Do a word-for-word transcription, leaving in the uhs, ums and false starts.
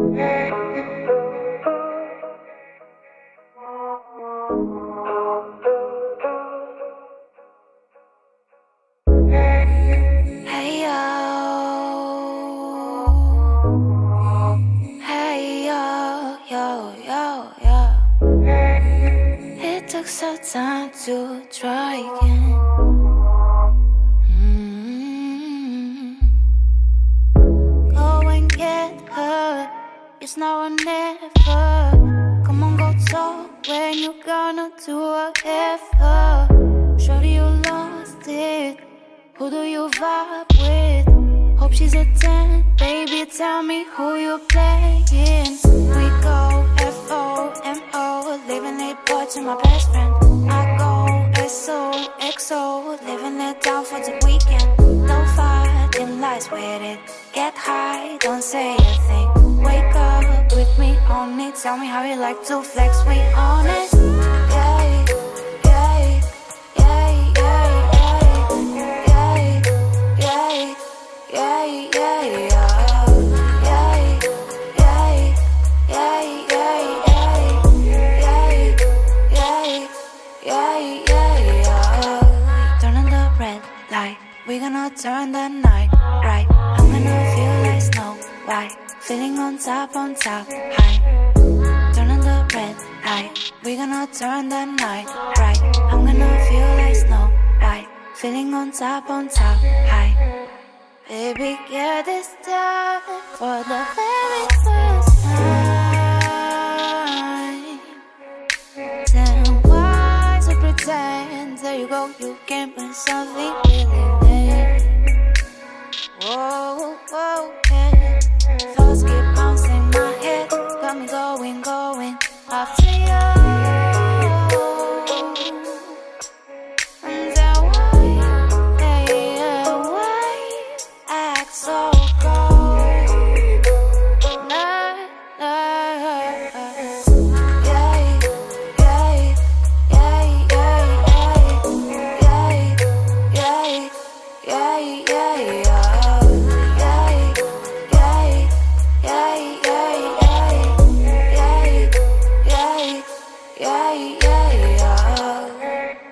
Hey yo, hey yo, yo, yo, yo. It took some time to try again. Mm-hmm. Go and get her, it's now or never. Come on, go talk when you gonna do whatever. Shorty, you lost it. Who do you vibe with? Hope she's a ten. Baby, tell me who you playing. We go F O M O, living it watching my best friend. I go S O X O, living it down for the weekend. No fighting lies with it. Get high, don't say a thing. Wake up with me on it. Tell me how you like to flex, we on it. Yeah. Yeah, yeah, yeah, yeah, yeah, yeah, yeah, yeah, yeah, yeah, yeah, yeah. Turning the red light, we gonna turn the night right. I'm gonna feel like Snow White, feeling on top, on top, high. Turning the red light, we gonna turn the night right. I'm gonna feel like Snow White, feeling on top, on top, high. Baby, get this done for the very first time. Then why to pretend? There you go, you can bring something really late. Whoa, whoa, yeah. Thoughts keep bouncing my head, got me going, going after you. So cold, nah, nah. Yeah, yeah, yeah, yeah, yeah, yeah, yeah, yeah, yeah, yeah, yeah, yeah, yeah.